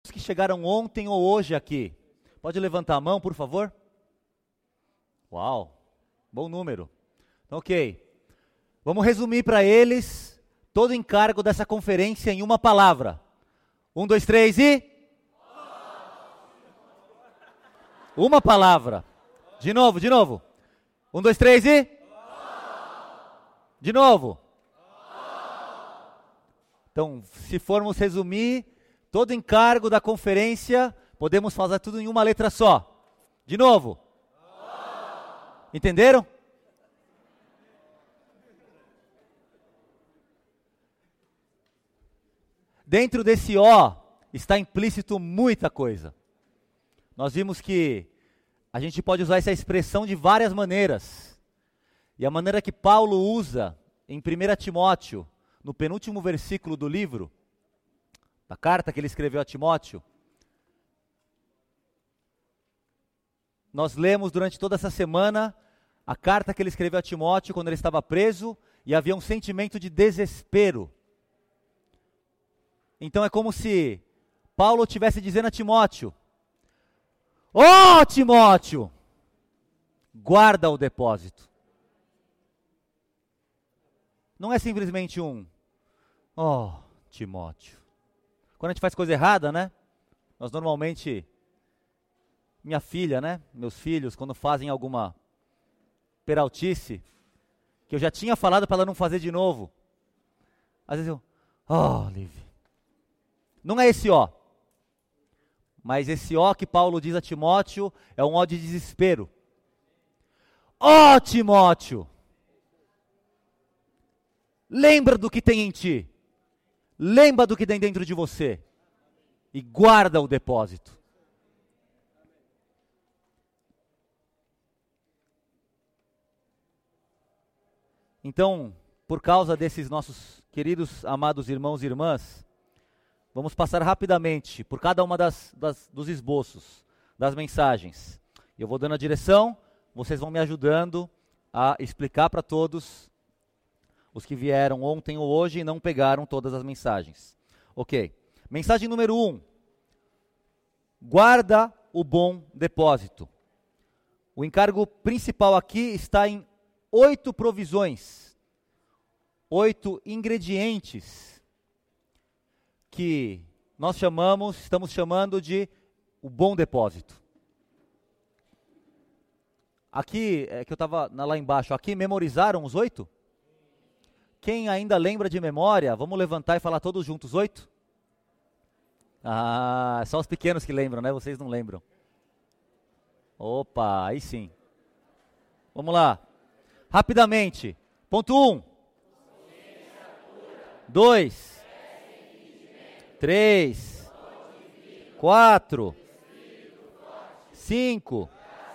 que chegaram ontem ou hoje aqui? Pode levantar a mão, por favor? Uau, bom número. Ok, vamos resumir para eles todo o encargo dessa conferência em uma palavra. 1, 2, 3 e... Uma palavra. De novo. 1, 2, 3 e... De novo. Então, se formos resumir todo o encargo da conferência, podemos fazer tudo em uma letra só. De novo. Entenderam? Dentro desse O está implícito muita coisa. Nós vimos que a gente pode usar essa expressão de várias maneiras. E a maneira que Paulo usa em 1 Timóteo, no penúltimo versículo do livro, da carta que ele escreveu a Timóteo, nós lemos durante toda essa semana a carta que ele escreveu a Timóteo quando ele estava preso e havia um sentimento de desespero. Então é como se Paulo estivesse dizendo a Timóteo: "Ó Timóteo, guarda o depósito." Não é simplesmente "Ó Timóteo." Quando a gente faz coisa errada, né? Nós normalmente, minha filha, né? Meus filhos, quando fazem alguma peraltice, que eu já tinha falado para ela não fazer de novo, às vezes eu, Liv. Não é esse ó, mas esse ó que Paulo diz a Timóteo é um ó de desespero. Ó Timóteo, lembra do que tem em ti, lembra do que tem dentro de você e guarda o depósito. Então, por causa desses nossos queridos, amados irmãos e irmãs, vamos passar rapidamente por cada uma dos esboços, das mensagens. Eu vou dando a direção, vocês vão me ajudando a explicar para todos os que vieram ontem ou hoje e não pegaram todas as mensagens. Ok, mensagem número 1. Guarda o bom depósito. O encargo principal aqui está em 8 provisões, 8 ingredientes que nós estamos chamando de o bom depósito. Aqui, que eu estava lá embaixo, aqui memorizaram os 8? Quem ainda lembra de memória, vamos levantar e falar todos juntos, 8? Só os pequenos que lembram, né? Vocês não lembram. Opa, aí sim. Vamos lá. Rapidamente. Ponto 1. 2. 3. 4. 5.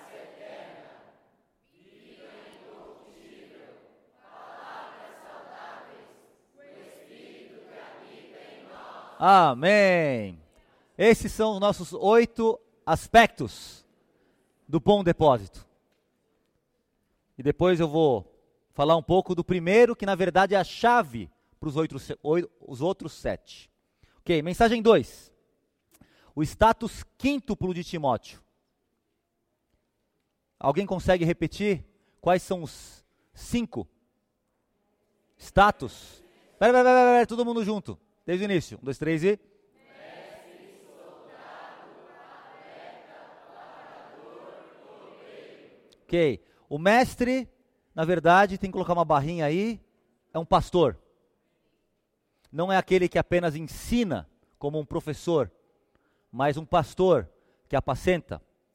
Amém. Esses são os nossos 8 aspectos do bom depósito. E depois eu vou falar um pouco do primeiro, que na verdade é a chave para os outros 7. Ok, mensagem 2. O status quíntuplo de Timóteo. Alguém consegue repetir quais são os 5 status? Pera, todo mundo junto. Desde o início. 1, 2, 3 e... Mestre, soldado, atleta, lavrador, obreiro. Ok. O mestre, na verdade, tem que colocar uma barrinha aí, é um pastor. Não é aquele que apenas ensina como um professor, mas um pastor que apacenta.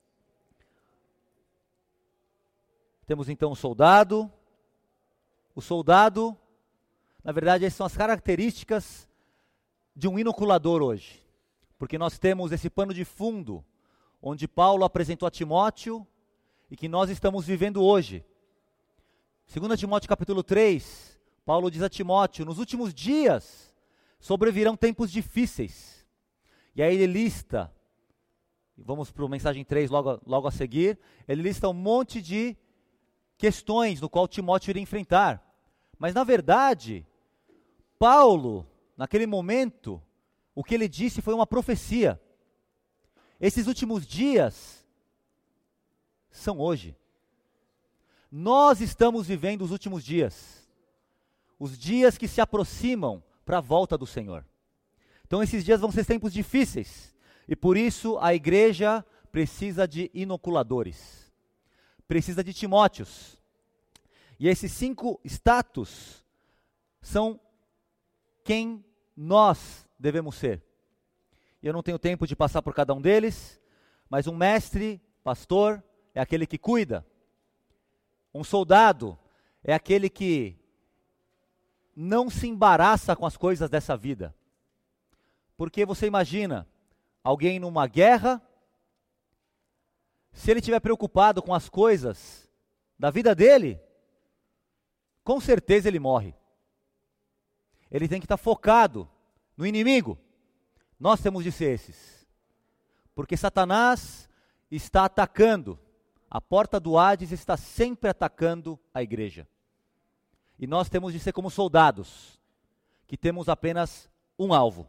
Temos então o soldado. O soldado, na verdade, essas são as características de um inoculador hoje, porque nós temos esse pano de fundo, onde Paulo apresentou a Timóteo, e que nós estamos vivendo hoje. 2 Timóteo capítulo 3, Paulo diz a Timóteo, nos últimos dias sobrevirão tempos difíceis, e aí ele lista, vamos para a mensagem 3 logo a seguir, ele lista um monte de questões no qual Timóteo iria enfrentar, mas na verdade, Paulo, naquele momento, o que ele disse foi uma profecia. Esses últimos dias são hoje. Nós estamos vivendo os últimos dias. Os dias que se aproximam para a volta do Senhor. Então esses dias vão ser tempos difíceis. E por isso a igreja precisa de inoculadores. Precisa de Timóteos. E esses 5 status são quem nós devemos ser. Eu não tenho tempo de passar por cada um deles, mas um mestre, pastor, é aquele que cuida. Um soldado é aquele que não se embaraça com as coisas dessa vida. Porque você imagina alguém numa guerra, se ele estiver preocupado com as coisas da vida dele, com certeza ele morre. Ele tem que estar focado no inimigo. Nós temos de ser esses. Porque Satanás está atacando. A porta do Hades está sempre atacando a igreja. E nós temos de ser como soldados, que temos apenas um alvo.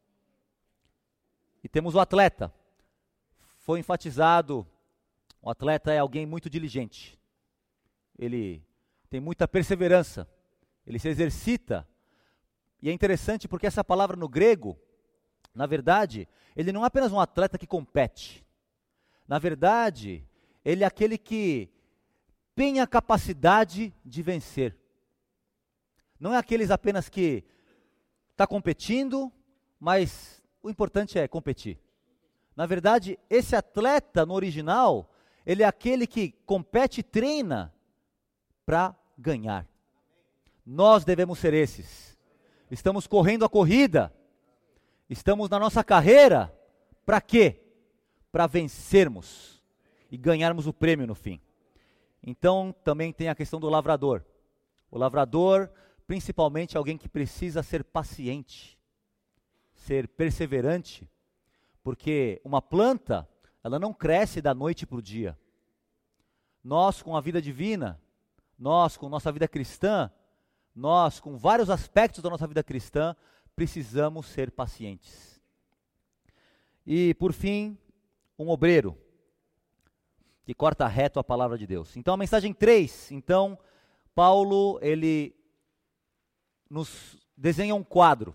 E temos o atleta. Foi enfatizado, o atleta é alguém muito diligente. Ele tem muita perseverança. Ele se exercita. E é interessante porque essa palavra no grego, na verdade, ele não é apenas um atleta que compete. Na verdade, ele é aquele que tem a capacidade de vencer. Não é aqueles apenas que está competindo, mas o importante é competir. Na verdade, esse atleta no original, ele é aquele que compete e treina para ganhar. Nós devemos ser esses. Estamos correndo a corrida. Estamos na nossa carreira. Para quê? Para vencermos e ganharmos o prêmio no fim. Então, também tem a questão do lavrador. O lavrador, principalmente, é alguém que precisa ser paciente, ser perseverante, porque uma planta, ela não cresce da noite para o dia. Nós, com a vida divina, nós, com nossa vida cristã, nós, com vários aspectos da nossa vida cristã, precisamos ser pacientes. E, por fim, um obreiro, que corta reto a palavra de Deus. Então, a mensagem 3, então, Paulo, ele nos desenha um quadro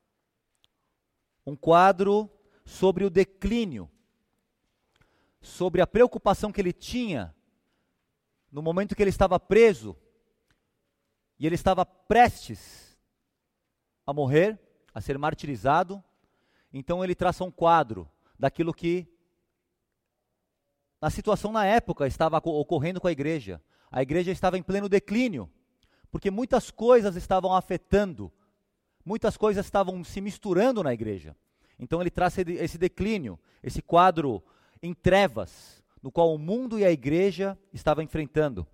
sobre o declínio, sobre a preocupação que ele tinha no momento que ele estava preso, e ele estava prestes a morrer, a ser martirizado. Então ele traça um quadro daquilo que, na situação na época, estava ocorrendo com a igreja. A igreja estava em pleno declínio, porque muitas coisas estavam afetando, muitas coisas estavam se misturando na igreja. Então ele traça esse declínio, esse quadro em trevas, no qual o mundo e a igreja estavam enfrentando.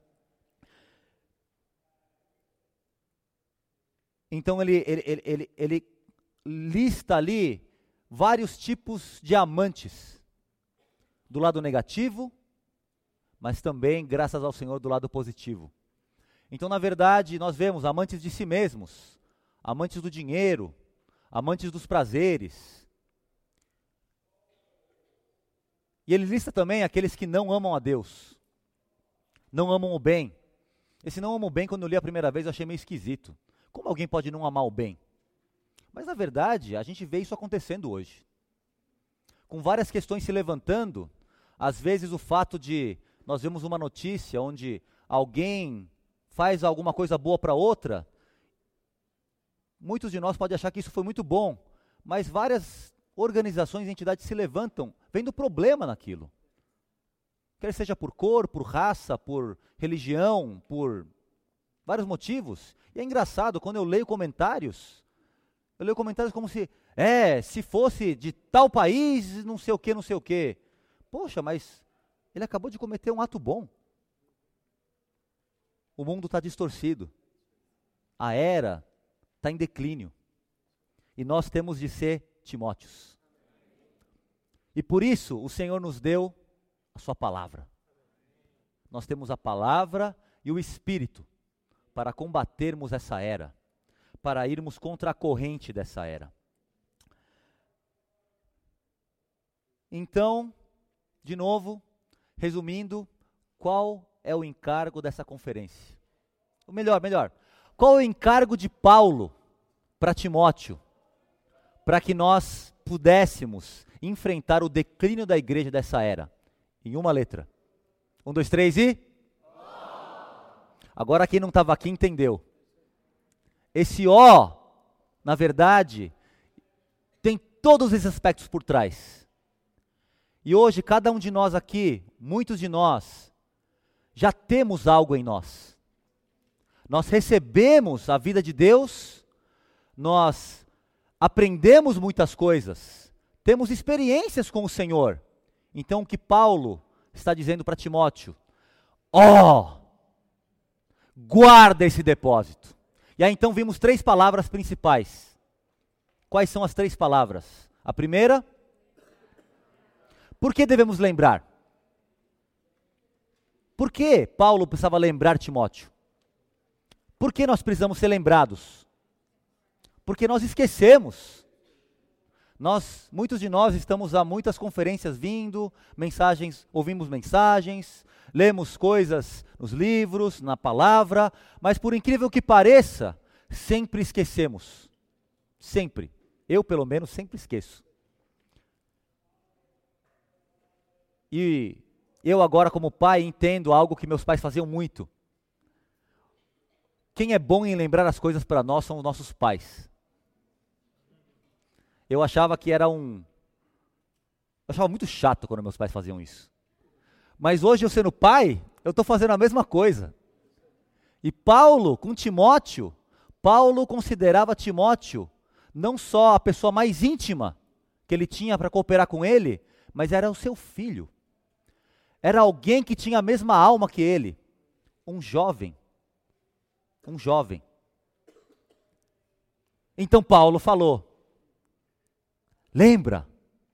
Então ele lista ali vários tipos de amantes, do lado negativo, mas também, graças ao Senhor, do lado positivo. Então, na verdade, nós vemos amantes de si mesmos, amantes do dinheiro, amantes dos prazeres. E ele lista também aqueles que não amam a Deus, não amam o bem. Esse não amam o bem, quando eu li a primeira vez, eu achei meio esquisito. Como alguém pode não amar o bem? Mas, na verdade, a gente vê isso acontecendo hoje. Com várias questões se levantando, às vezes o fato de nós vemos uma notícia onde alguém faz alguma coisa boa para outra, muitos de nós podem achar que isso foi muito bom, mas várias organizações e entidades se levantam vendo problema naquilo. Quer seja por cor, por raça, por religião, por vários motivos. E é engraçado, quando eu leio comentários como se fosse de tal país, não sei o que, não sei o que. Poxa, mas ele acabou de cometer um ato bom. O mundo está distorcido. A era está em declínio. E nós temos de ser Timóteos. E por isso o Senhor nos deu a sua palavra. Nós temos a palavra e o Espírito para combatermos essa era, para irmos contra a corrente dessa era. Então, de novo, resumindo, qual é o encargo dessa conferência? Ou melhor, qual é o encargo de Paulo para Timóteo, para que nós pudéssemos enfrentar o declínio da igreja dessa era? Em uma letra. 1, 2, 3 e... Agora quem não estava aqui entendeu. Esse O, na verdade, tem todos esses aspectos por trás. E hoje, cada um de nós aqui, muitos de nós, já temos algo em nós. Nós recebemos a vida de Deus, nós aprendemos muitas coisas, temos experiências com o Senhor. Então o que Paulo está dizendo para Timóteo? Guarda esse depósito. E aí então vimos 3 palavras principais. Quais são as 3 palavras? A primeira, por que devemos lembrar? Por que Paulo precisava lembrar Timóteo? Por que nós precisamos ser lembrados? Porque nós esquecemos. Muitos de nós estamos a muitas conferências vindo, ouvimos mensagens, lemos coisas nos livros, na palavra, mas por incrível que pareça, sempre esquecemos. Sempre. Eu, pelo menos, sempre esqueço. E eu agora, como pai, entendo algo que meus pais faziam muito. Quem é bom em lembrar as coisas para nós são os nossos pais. Eu achava que eu achava muito chato quando meus pais faziam isso. Mas hoje, eu sendo pai, eu estou fazendo a mesma coisa. E Paulo, com Timóteo, Paulo considerava Timóteo não só a pessoa mais íntima que ele tinha para cooperar com ele, mas era o seu filho. Era alguém que tinha a mesma alma que ele. Um jovem. Então Paulo falou, lembra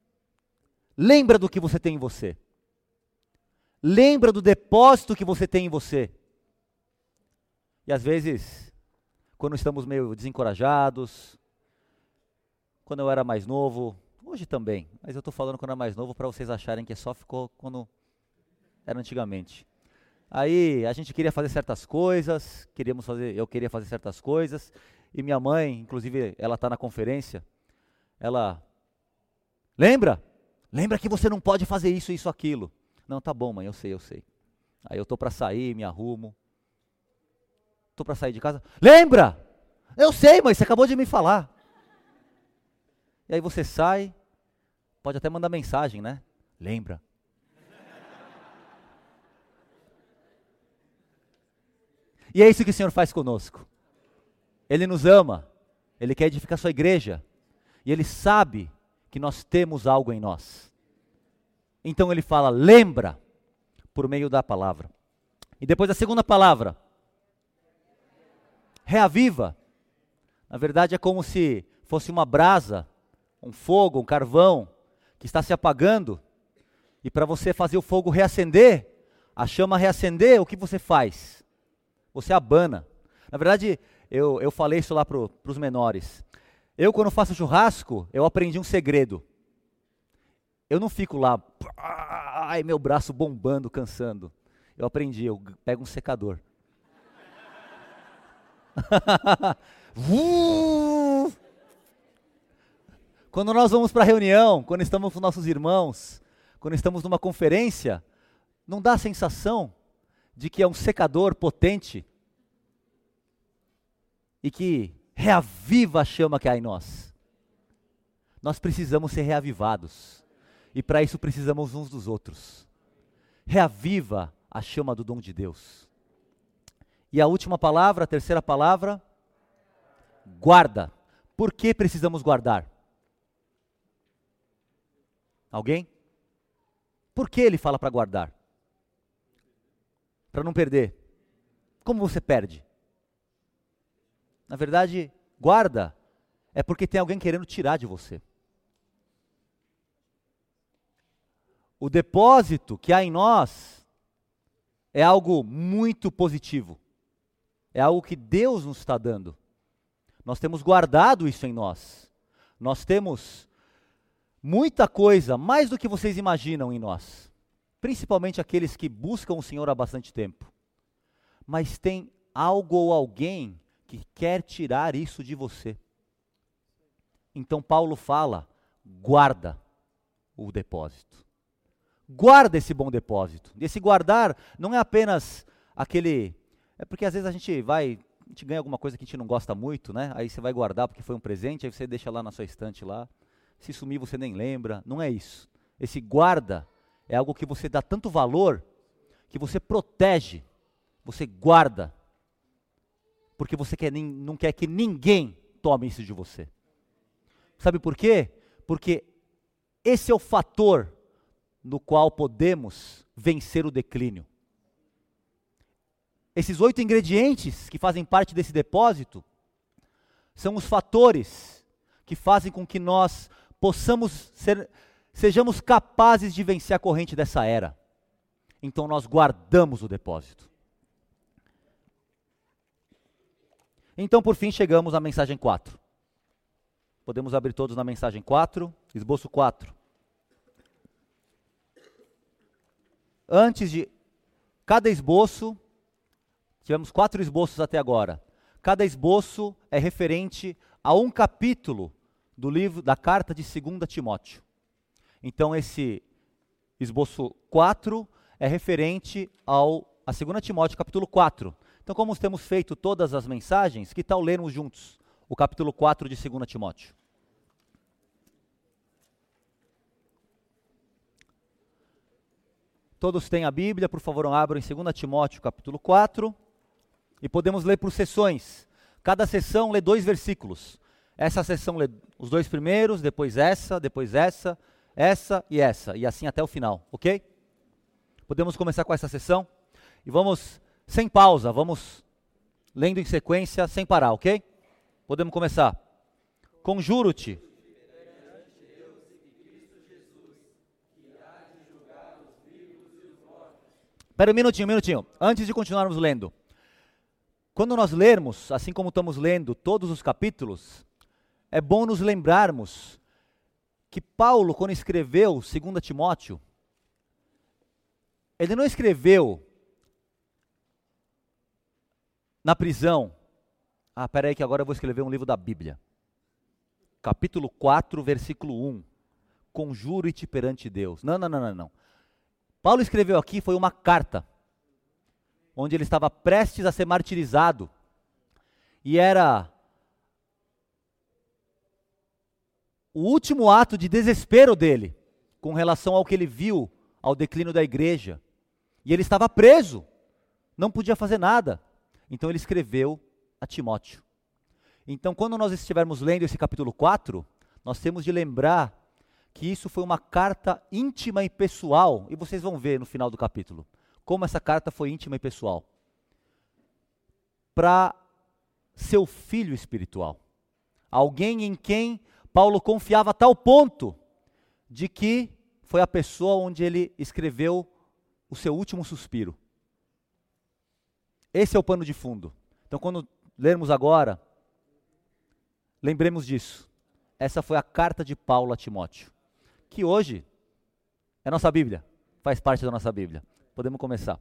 do que você tem em você. Lembra do depósito que você tem em você. E às vezes, quando estamos meio desencorajados, quando eu era mais novo, hoje também, mas eu estou falando quando eu era mais novo para vocês acharem que só ficou quando era antigamente. Aí a gente queria fazer certas coisas, eu queria fazer certas coisas, e minha mãe, inclusive, ela está na conferência, ela, lembra que você não pode fazer isso, aquilo. Não, tá bom, mãe, eu sei. Aí eu estou para sair, me arrumo, estou para sair de casa, lembra? Eu sei, mãe, você acabou de me falar. E aí você sai, pode até mandar mensagem, né? Lembra? E é isso que o Senhor faz conosco. Ele nos ama, Ele quer edificar sua igreja, e Ele sabe que nós temos algo em nós. Então Ele fala, lembra, por meio da palavra. E depois a segunda palavra, reaviva. Na verdade é como se fosse uma brasa, um fogo, um carvão, que está se apagando, e para você fazer o fogo reacender, a chama reacender, o que você faz? Você abana. Na verdade, eu falei isso lá para os menores. Eu, quando faço churrasco, eu aprendi um segredo. Eu não fico lá, meu braço bombando, cansando. Eu pego um secador. Quando nós vamos para a reunião, quando estamos com nossos irmãos, quando estamos numa conferência, não dá a sensação de que é um secador potente e que reaviva a chama que há em nós. Nós precisamos ser reavivados e para isso precisamos uns dos outros. Reaviva a chama do dom de Deus. E a última palavra, a terceira palavra, guarda. Por que precisamos guardar? Alguém? Por que ele fala para guardar? Para não perder. Como você perde? Na verdade, guarda é porque tem alguém querendo tirar de você. O depósito que há em nós é algo muito positivo. É algo que Deus nos está dando. Nós temos guardado isso em nós. Nós temos muita coisa, mais do que vocês imaginam em nós, principalmente aqueles que buscam o Senhor há bastante tempo. Mas tem algo ou alguém que quer tirar isso de você. Então Paulo fala, guarda o depósito. Guarda esse bom depósito. E esse guardar não é apenas aquele... É porque às vezes a gente ganha alguma coisa que a gente não gosta muito, né? Aí você vai guardar porque foi um presente, aí você deixa lá na sua estante lá. Se sumir você nem lembra. Não é isso. Esse guarda é algo que você dá tanto valor, que você protege, você guarda. Porque você não quer que ninguém tome isso de você. Sabe por quê? Porque esse é o fator no qual podemos vencer o declínio. Esses 8 ingredientes que fazem parte desse depósito são os fatores que fazem com que nós sejamos capazes de vencer a corrente dessa era. Então nós guardamos o depósito. Então por fim chegamos à mensagem 4. Podemos abrir todos na mensagem 4, esboço 4. Antes de cada esboço, tivemos 4 esboços até agora. Cada esboço é referente a um capítulo do livro da carta de 2 Timóteo. Então esse esboço 4 é referente a 2 Timóteo capítulo 4. Então como temos feito todas as mensagens, que tal lermos juntos o capítulo 4 de 2 Timóteo? Todos têm a Bíblia, por favor, abram em 2 Timóteo capítulo 4. E podemos ler por sessões. Cada sessão lê 2 versículos. Essa sessão lê os 2 primeiros, depois essa e essa. E assim até o final, ok? Podemos começar com essa sessão? E vamos, sem pausa, vamos lendo em sequência, sem parar, ok? Podemos começar. Conjuro-te. Espera um minutinho. Antes de continuarmos lendo. Quando nós lermos, assim como estamos lendo todos os capítulos, é bom nos lembrarmos que Paulo, quando escreveu 2 Timóteo, ele não escreveu na prisão. Espera aí que agora eu vou escrever um livro da Bíblia. Capítulo 4, versículo 1. Conjuro-te perante Deus. Não. Paulo escreveu aqui, foi uma carta, onde ele estava prestes a ser martirizado, e era o último ato de desespero dele, com relação ao que ele viu, ao declínio da igreja, e ele estava preso, não podia fazer nada, então ele escreveu a Timóteo. Então quando nós estivermos lendo esse capítulo 4, nós temos de lembrar que isso foi uma carta íntima e pessoal, e vocês vão ver no final do capítulo, como essa carta foi íntima e pessoal, para seu filho espiritual, alguém em quem Paulo confiava a tal ponto, de que foi a pessoa onde ele escreveu o seu último suspiro. Esse é o pano de fundo. Então quando lermos agora, lembremos disso, essa foi a carta de Paulo a Timóteo, que hoje é nossa Bíblia, faz parte da nossa Bíblia. Podemos começar.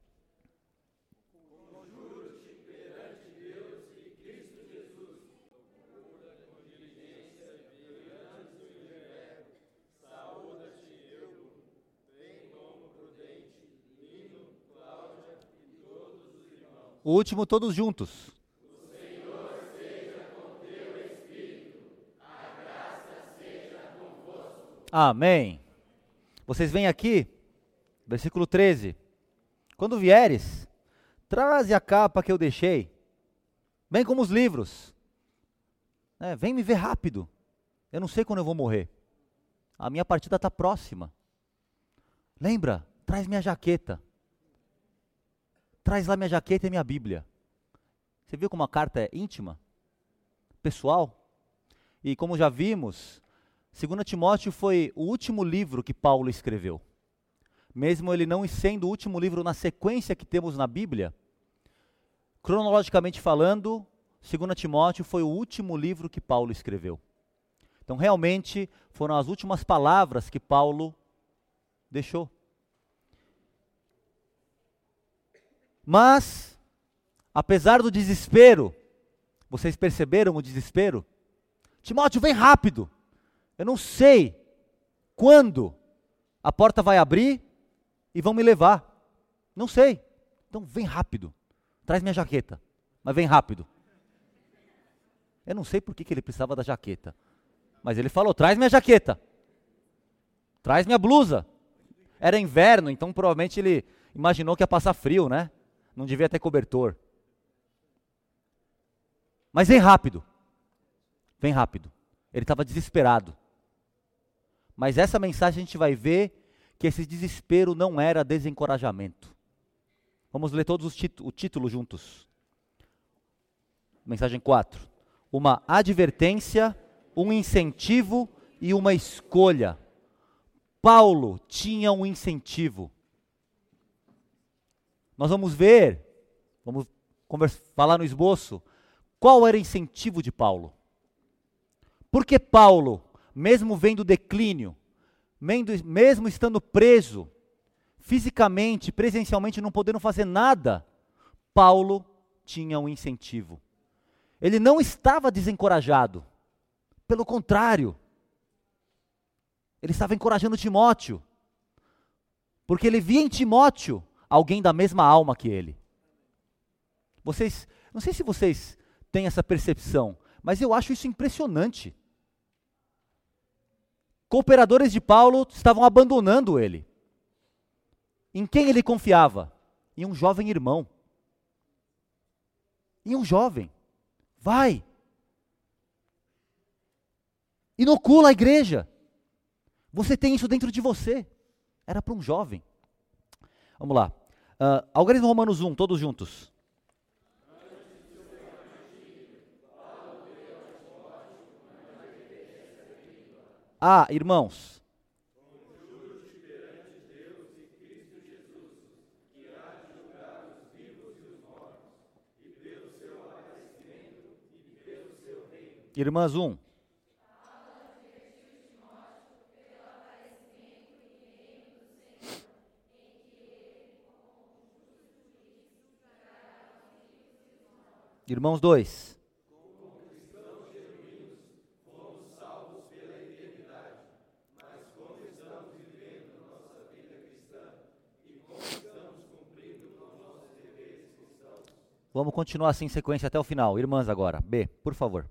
Conjuro-te perante Deus e Cristo Jesus, procura com diligência brilhantes do universo, saúda-te eu, bem como Prudente, Lino, Cláudia e todos os irmãos. O último, todos juntos. O Senhor seja com teu espírito, a graça seja convosco. Amém. Vocês vêm aqui, versículo 13. Quando vieres, traze a capa que eu deixei, bem como os livros. Vem me ver rápido. Eu não sei quando eu vou morrer. A minha partida está próxima. Lembra? Traz minha jaqueta. Traz lá minha jaqueta e minha Bíblia. Você viu como a carta é íntima? Pessoal? E como já vimos, 2 Timóteo foi o último livro que Paulo escreveu. Mesmo ele não sendo o último livro na sequência que temos na Bíblia, cronologicamente falando, 2 Timóteo foi o último livro que Paulo escreveu. Então, realmente, foram as últimas palavras que Paulo deixou. Mas, apesar do desespero, vocês perceberam o desespero? Timóteo, vem rápido. Eu não sei quando a porta vai abrir e vão me levar. Não sei. Então vem rápido. Traz minha jaqueta. Mas vem rápido. Eu não sei por que ele precisava da jaqueta. Mas ele falou, traz minha jaqueta. Traz minha blusa. Era inverno, então provavelmente ele imaginou que ia passar frio, né? Não devia ter cobertor. Mas vem rápido. Vem rápido. Ele estava desesperado. Mas essa mensagem a gente vai ver que esse desespero não era desencorajamento. Vamos ler todos o título juntos. Mensagem 4. Uma advertência, um incentivo e uma escolha. Paulo tinha um incentivo. Nós vamos ver, vamos falar no esboço, qual era o incentivo de Paulo. Porque Paulo, mesmo vendo declínio, mesmo estando preso, fisicamente, presencialmente, não podendo fazer nada, Paulo tinha um incentivo. Ele não estava desencorajado. Pelo contrário, ele estava encorajando Timóteo. Porque ele via em Timóteo alguém da mesma alma que ele. Não sei se vocês têm essa percepção, mas eu acho isso impressionante. Cooperadores de Paulo estavam abandonando ele. Em quem ele confiava? Em um jovem irmão. Em um jovem. Vai. Inocula a igreja. Você tem isso dentro de você. Era para um jovem. Vamos lá. Algarismo Romanos 1, todos juntos. Irmãos. Irmãs 1. Irmãos 2. Vamos continuar assim em sequência até o final. Irmãs agora. B, por favor.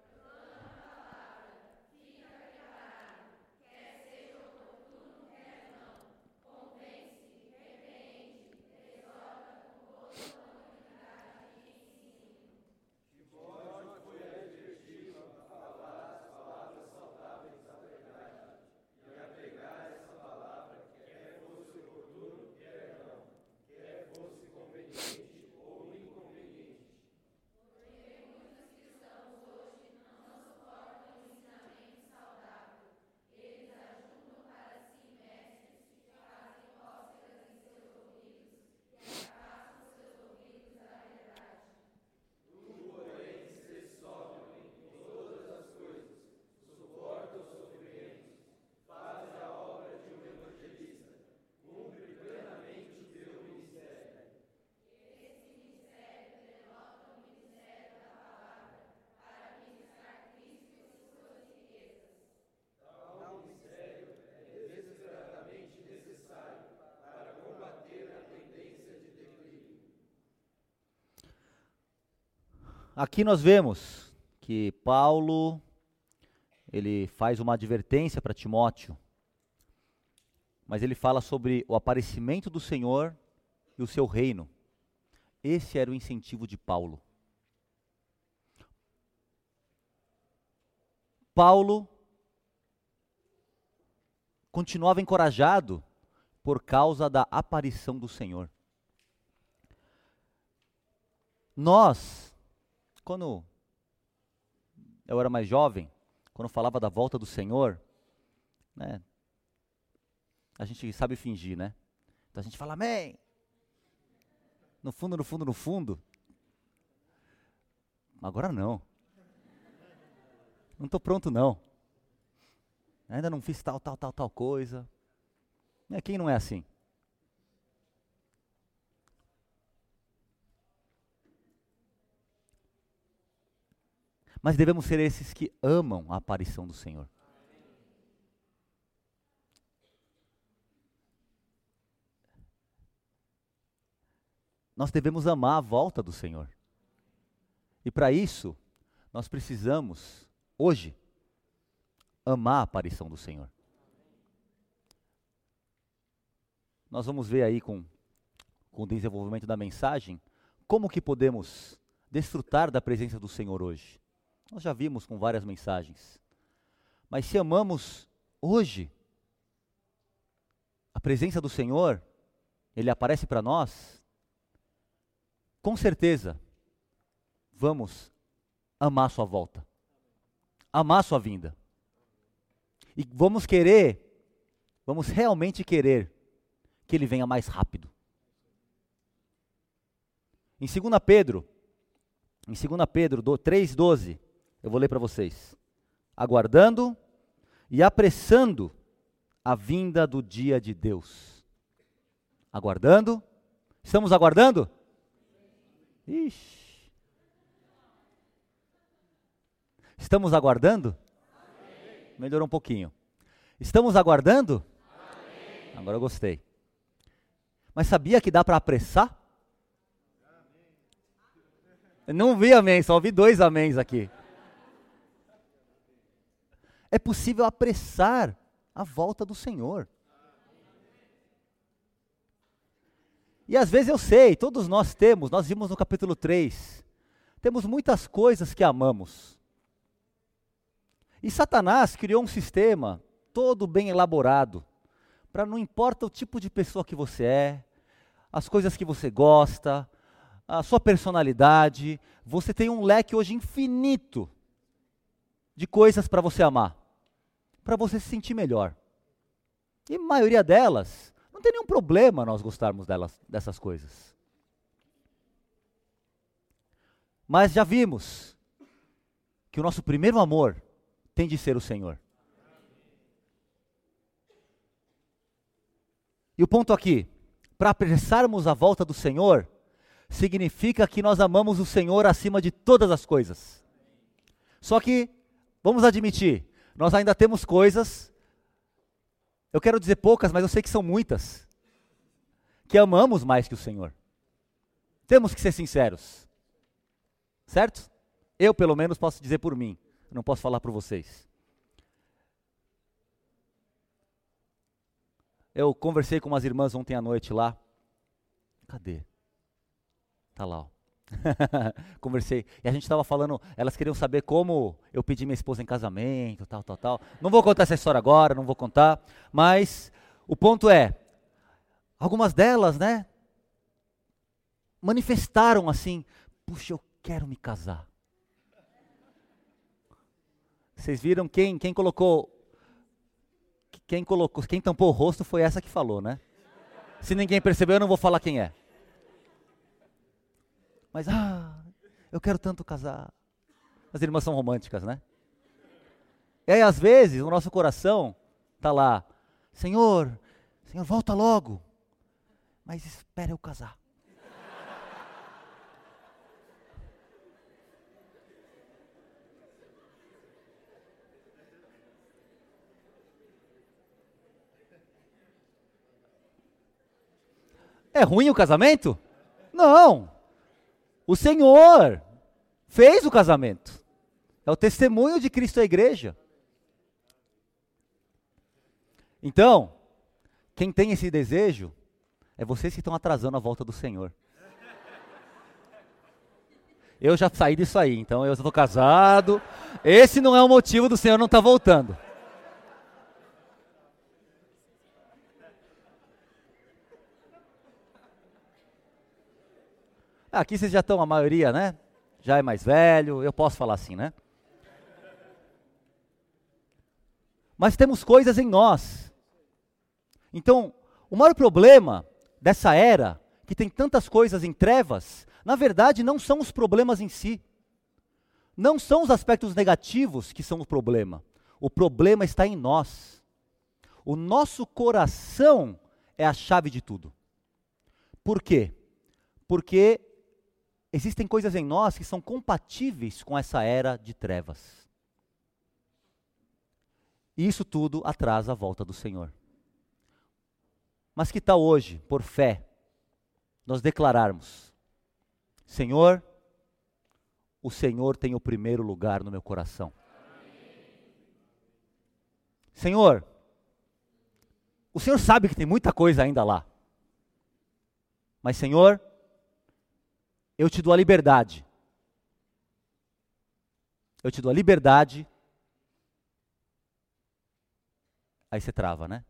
Aqui nós vemos que Paulo, ele faz uma advertência para Timóteo, mas ele fala sobre o aparecimento do Senhor e o seu reino. Esse era o incentivo de Paulo. Paulo continuava encorajado por causa da aparição do Senhor. Nós, quando eu era mais jovem, quando falava da volta do Senhor, né, a gente sabe fingir, né? Então a gente fala, amém. No fundo, no fundo, no fundo. Agora não. Não estou pronto não. Ainda não fiz tal coisa. Quem não é assim? Mas devemos ser esses que amam a aparição do Senhor. Nós devemos amar a volta do Senhor. E para isso, nós precisamos, hoje, amar a aparição do Senhor. Nós vamos ver aí com o desenvolvimento da mensagem, como que podemos desfrutar da presença do Senhor hoje. Nós já vimos com várias mensagens. Mas se amamos hoje a presença do Senhor, Ele aparece para nós, com certeza, vamos amar a sua volta, amar a sua vinda. E vamos realmente querer que Ele venha mais rápido. Em 2 Pedro 3,12, eu vou ler para vocês. Aguardando e apressando a vinda do dia de Deus. Aguardando? Estamos aguardando? Ixi. Estamos aguardando? Amém. Melhorou um pouquinho. Estamos aguardando? Amém. Agora eu gostei. Mas sabia que dá para apressar? Não vi amém, só ouvi 2 améns aqui. É possível apressar a volta do Senhor. E às vezes eu sei, todos nós vimos no capítulo 3, temos muitas coisas que amamos. E Satanás criou um sistema todo bem elaborado, para não importa o tipo de pessoa que você é, as coisas que você gosta, a sua personalidade, você tem um leque hoje infinito de coisas para você amar, para você se sentir melhor. E a maioria delas, não tem nenhum problema nós gostarmos dessas coisas. Mas já vimos que o nosso primeiro amor tem de ser o Senhor. E o ponto aqui, para apressarmos a volta do Senhor, significa que nós amamos o Senhor acima de todas as coisas. Só que, vamos admitir, nós ainda temos coisas, eu quero dizer poucas, mas eu sei que são muitas, que amamos mais que o Senhor. Temos que ser sinceros. Certo? Eu, pelo menos, posso dizer por mim, não posso falar por vocês. Eu conversei com umas irmãs ontem à noite lá. Cadê? Tá lá, ó. Conversei. E a gente estava falando, elas queriam saber como eu pedi minha esposa em casamento, tal. Não vou contar essa história agora, não vou contar. Mas o ponto é, algumas delas, né, manifestaram assim, puxa, eu quero me casar. Vocês viram quem tampou o rosto foi essa que falou, né? Se ninguém percebeu, eu não vou falar quem é. Mas, eu quero tanto casar. As irmãs são românticas, né? E aí, às vezes, o nosso coração está lá, Senhor, volta logo. Mas espera eu casar. É ruim o casamento? Não. O Senhor fez o casamento. É o testemunho de Cristo à igreja. Então, quem tem esse desejo, é vocês que estão atrasando a volta do Senhor. Eu já saí disso aí, então eu estou casado. Esse não é o motivo do Senhor não estar voltando. Aqui vocês já estão, a maioria, né? Já é mais velho, eu posso falar assim, né? Mas temos coisas em nós. Então, o maior problema dessa era, que tem tantas coisas em trevas, na verdade não são os problemas em si. Não são os aspectos negativos que são o problema. O problema está em nós. O nosso coração é a chave de tudo. Por quê? Porque existem coisas em nós que são compatíveis com essa era de trevas. E isso tudo atrasa a volta do Senhor. Mas que tal hoje, por fé, nós declararmos: Senhor, o Senhor tem o primeiro lugar no meu coração. Senhor, o Senhor sabe que tem muita coisa ainda lá. Mas, Senhor, eu te dou a liberdade. Eu te dou a liberdade. Aí você trava, né?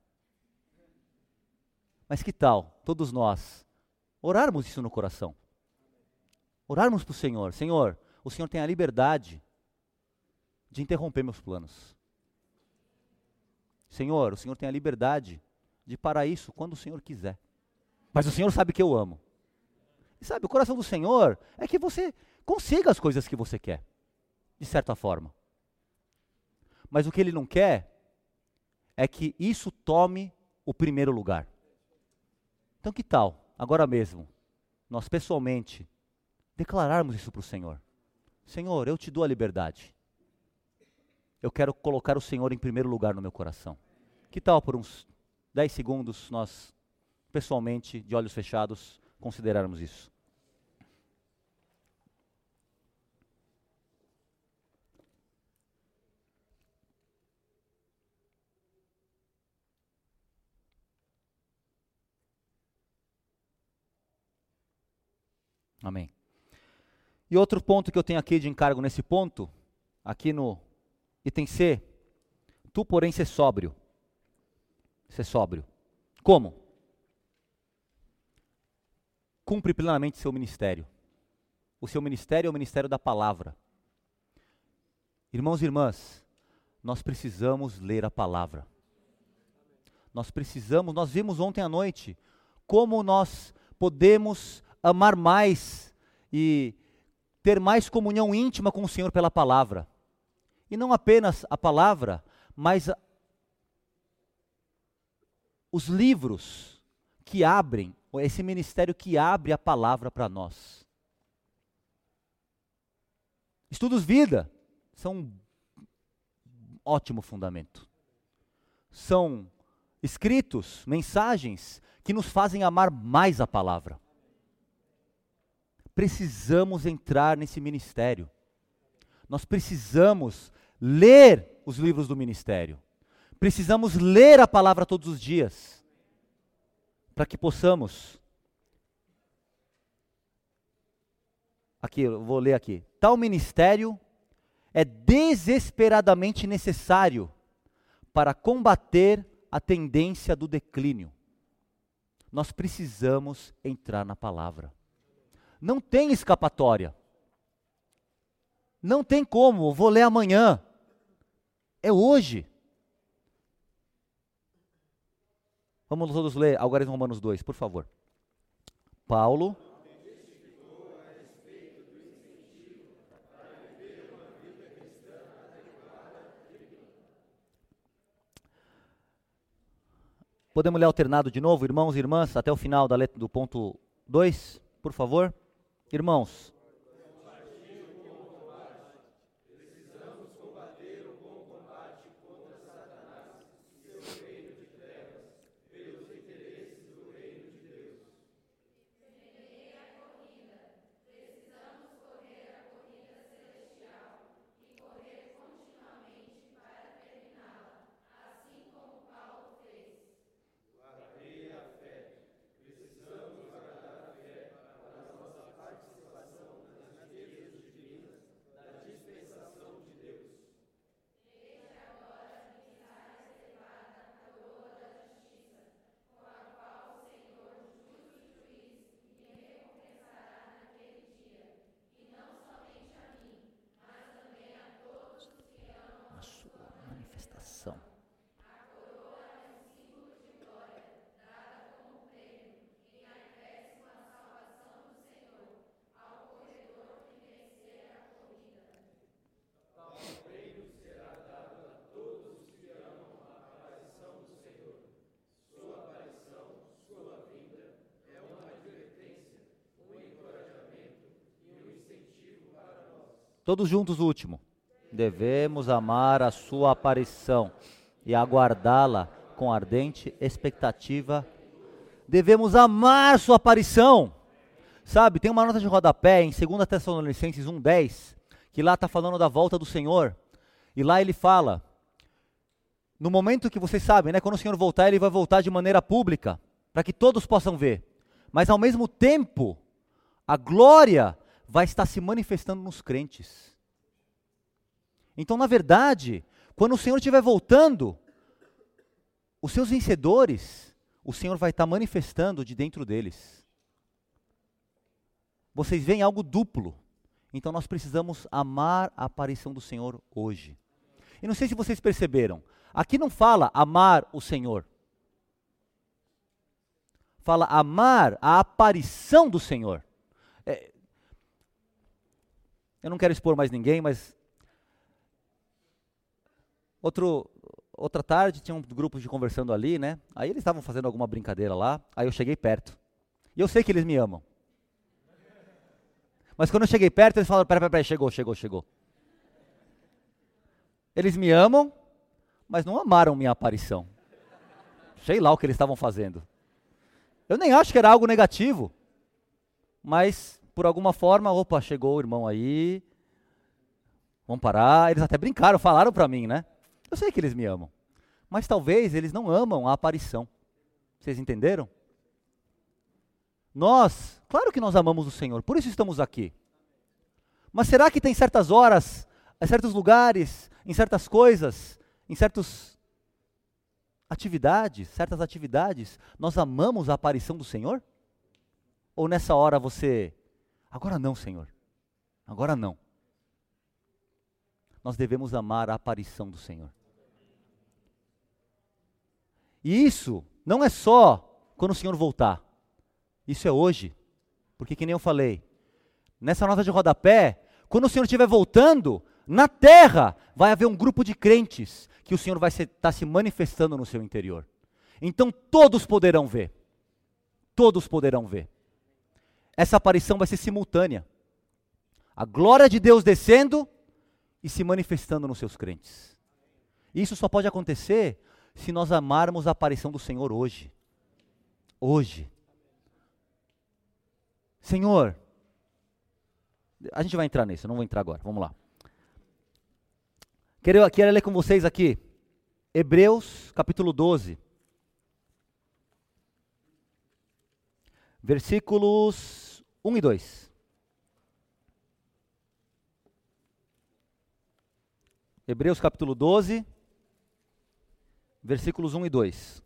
Mas que tal, todos nós, orarmos isso no coração? Orarmos para o Senhor. Senhor, o Senhor tem a liberdade de interromper meus planos. Senhor, o Senhor tem a liberdade de parar isso quando o Senhor quiser. Mas o Senhor sabe que eu amo. E sabe, o coração do Senhor é que você consiga as coisas que você quer, de certa forma. Mas o que Ele não quer é que isso tome o primeiro lugar. Então que tal, agora mesmo, nós pessoalmente, declararmos isso para o Senhor. Senhor, eu te dou a liberdade. Eu quero colocar o Senhor em primeiro lugar no meu coração. Que tal por uns 10 segundos nós, pessoalmente, de olhos fechados, considerarmos isso? Amém. E outro ponto que eu tenho aqui de encargo nesse ponto, aqui no item C, tu porém ser sóbrio. Ser sóbrio. Como? Cumpre plenamente seu ministério. O seu ministério é o ministério da palavra. Irmãos e irmãs, nós precisamos ler a palavra. Nós vimos ontem à noite como nós podemos amar mais e ter mais comunhão íntima com o Senhor pela palavra. E não apenas a palavra, mas os livros que abrem, esse ministério que abre a palavra para nós. Estudos vida são um ótimo fundamento. São escritos, mensagens que nos fazem amar mais a palavra. Precisamos entrar nesse ministério. Nós precisamos ler os livros do ministério. Precisamos ler a palavra todos os dias, para que possamos. Aqui, eu vou ler aqui. Tal ministério é desesperadamente necessário para combater a tendência do declínio. Nós precisamos entrar na palavra. Não tem escapatória. Não tem como, vou ler amanhã. É hoje. Vamos todos ler agora em Romanos 2, por favor. Paulo. Podemos ler alternado de novo, irmãos e irmãs, até o final da letra, do ponto 2, por favor? Irmãos. Todos juntos o último. Devemos amar a sua aparição e aguardá-la com ardente expectativa. Devemos amar sua aparição. Sabe, tem uma nota de rodapé em 2 Tessalonicenses 1:10, que lá está falando da volta do Senhor. E lá ele fala, no momento que vocês sabem, né, quando o Senhor voltar, ele vai voltar de maneira pública, para que todos possam ver. Mas ao mesmo tempo, a glória vai estar se manifestando nos crentes. Então, na verdade, quando o Senhor estiver voltando, os seus vencedores, o Senhor vai estar manifestando de dentro deles. Vocês veem algo duplo. Então nós precisamos amar a aparição do Senhor hoje. E não sei se vocês perceberam, aqui não fala amar o Senhor. Fala amar a aparição do Senhor. Eu não quero expor mais ninguém, mas outra tarde tinha um grupo de conversando ali, né? Aí eles estavam fazendo alguma brincadeira lá, aí eu cheguei perto. E eu sei que eles me amam. Mas quando eu cheguei perto, eles falaram, peraí, chegou. Eles me amam, mas não amaram minha aparição. Sei lá o que eles estavam fazendo. Eu nem acho que era algo negativo, mas por alguma forma, opa, chegou o irmão aí, vamos parar. Eles até brincaram, falaram para mim, né? Eu sei que eles me amam, mas talvez eles não amam a aparição. Vocês entenderam? Nós, claro que nós amamos o Senhor, por isso estamos aqui. Mas será que tem certas horas, em certos lugares, em certas coisas, em certas atividades, nós amamos a aparição do Senhor? Ou nessa hora você, agora não, Senhor, agora não. Nós devemos amar a aparição do Senhor. E isso não é só quando o Senhor voltar. Isso é hoje, porque que nem eu falei, nessa nota de rodapé, quando o Senhor estiver voltando, na terra vai haver um grupo de crentes que o Senhor vai estar se manifestando no seu interior. Então todos poderão ver. Todos poderão ver. Essa aparição vai ser simultânea. A glória de Deus descendo e se manifestando nos seus crentes. Isso só pode acontecer se nós amarmos a aparição do Senhor hoje. Hoje. Senhor, a gente vai entrar nisso, eu não vou entrar agora, vamos lá. Quero ler com vocês aqui, Hebreus capítulo 12, versículos 1 e 2. Hebreus capítulo 12, versículos 1 e 2.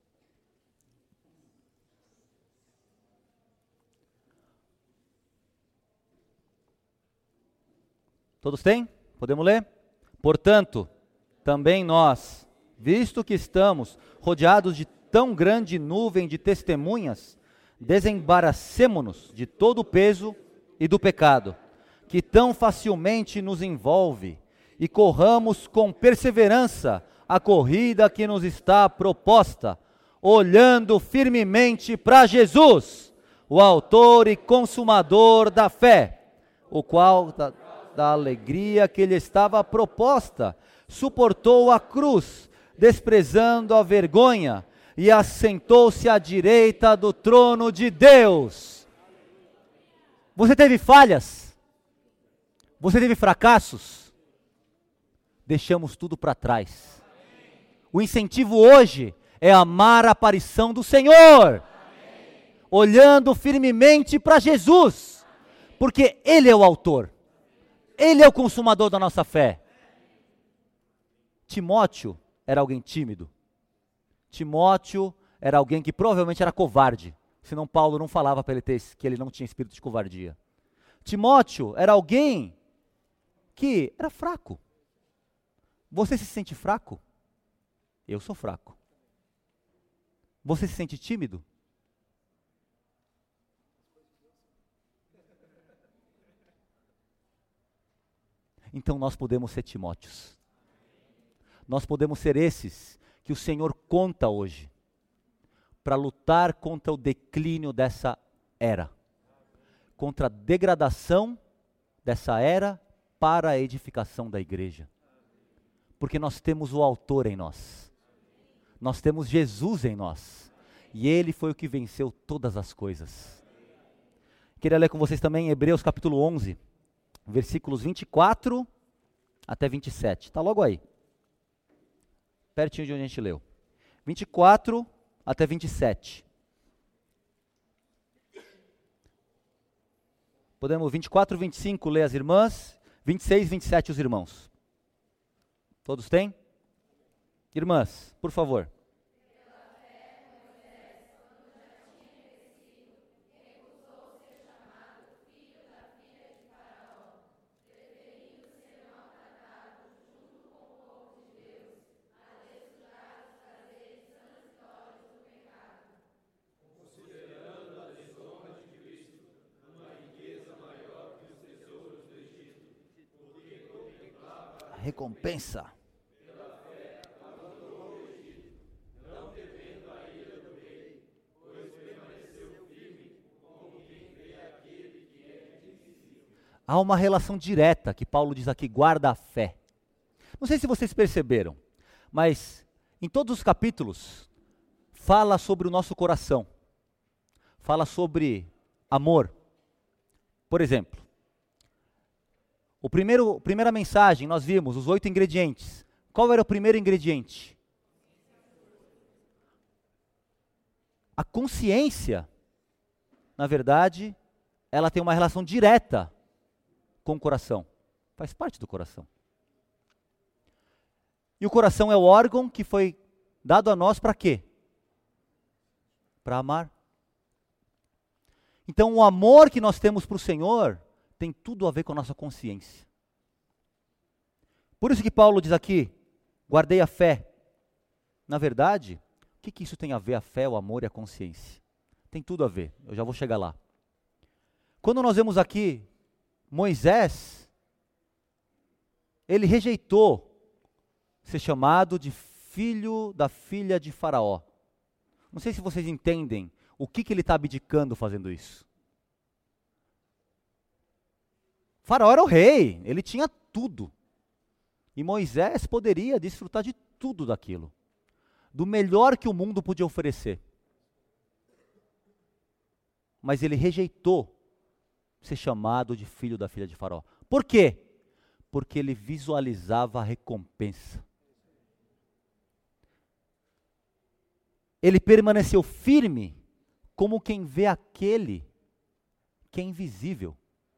Todos têm? Podemos ler? Portanto, também nós, visto que estamos rodeados de tão grande nuvem de testemunhas, desembaracemo-nos de todo o peso e do pecado, que tão facilmente nos envolve, e corramos com perseverança a corrida que nos está proposta, olhando firmemente para Jesus, o autor e consumador da fé, o qual da alegria que lhe estava proposta, suportou a cruz, desprezando a vergonha, e assentou-se à direita do trono de Deus. Você teve falhas? Você teve fracassos? Deixamos tudo para trás. O incentivo hoje é amar a aparição do Senhor, olhando firmemente para Jesus, porque Ele é o autor. Ele é o consumador da nossa fé. Timóteo era alguém tímido. Timóteo era alguém que provavelmente era covarde. Senão Paulo não falava para ele que ele não tinha espírito de covardia. Timóteo era alguém que era fraco. Você se sente fraco? Eu sou fraco. Você se sente tímido? Então nós podemos ser Timóteos. Nós podemos ser esses que o Senhor conta hoje para lutar contra o declínio dessa era, contra a degradação dessa era para a edificação da igreja. Porque nós temos o autor em nós. Nós temos Jesus em nós. E ele foi o que venceu todas as coisas. Queria ler com vocês também Hebreus capítulo 11, versículos 24 até 27. Está logo aí. Pertinho de onde a gente leu. 24 até 27. Podemos 24, 25 ler as irmãs, 26, 27 os irmãos. Todos têm? Irmãs, por favor. Recompensa. Há uma relação direta que Paulo diz aqui, guarda a fé. Não sei se vocês perceberam, mas em todos os capítulos fala sobre o nosso coração. Fala sobre amor. Por exemplo, primeira mensagem, nós vimos os 8 ingredientes. Qual era o primeiro ingrediente? A consciência, na verdade, ela tem uma relação direta com o coração. Faz parte do coração. E o coração é o órgão que foi dado a nós para quê? Para amar. Então o amor que nós temos para o Senhor tem tudo a ver com a nossa consciência. Por isso que Paulo diz aqui, guardei a fé. Na verdade, o que isso tem a ver, a fé, o amor e a consciência? Tem tudo a ver, eu já vou chegar lá. Quando nós vemos aqui, Moisés, ele rejeitou ser chamado de filho da filha de Faraó. Não sei se vocês entendem o que ele está abdicando fazendo isso. Faraó era o rei, ele tinha tudo. E Moisés poderia desfrutar de tudo daquilo. Do melhor que o mundo podia oferecer. Mas ele rejeitou ser chamado de filho da filha de Faraó. Por quê? Porque ele visualizava a recompensa. Ele permaneceu firme como quem vê aquele que é invisível.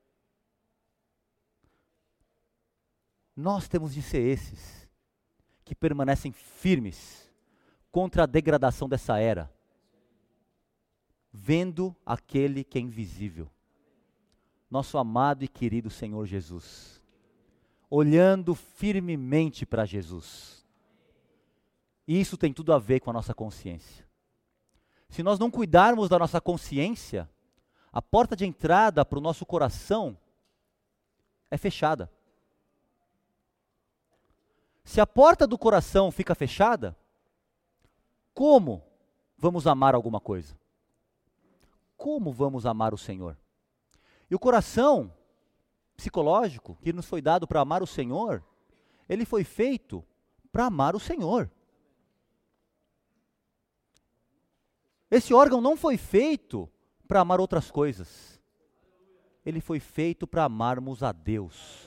Nós temos de ser esses que permanecem firmes contra a degradação dessa era, vendo aquele que é invisível. Nosso amado e querido Senhor Jesus, olhando firmemente para Jesus. E isso tem tudo a ver com a nossa consciência. Se nós não cuidarmos da nossa consciência, a porta de entrada para o nosso coração é fechada. Se a porta do coração fica fechada, como vamos amar alguma coisa? Como vamos amar o Senhor? E o coração psicológico que nos foi dado para amar o Senhor, ele foi feito para amar o Senhor. Esse órgão não foi feito para amar outras coisas. Ele foi feito para amarmos a Deus.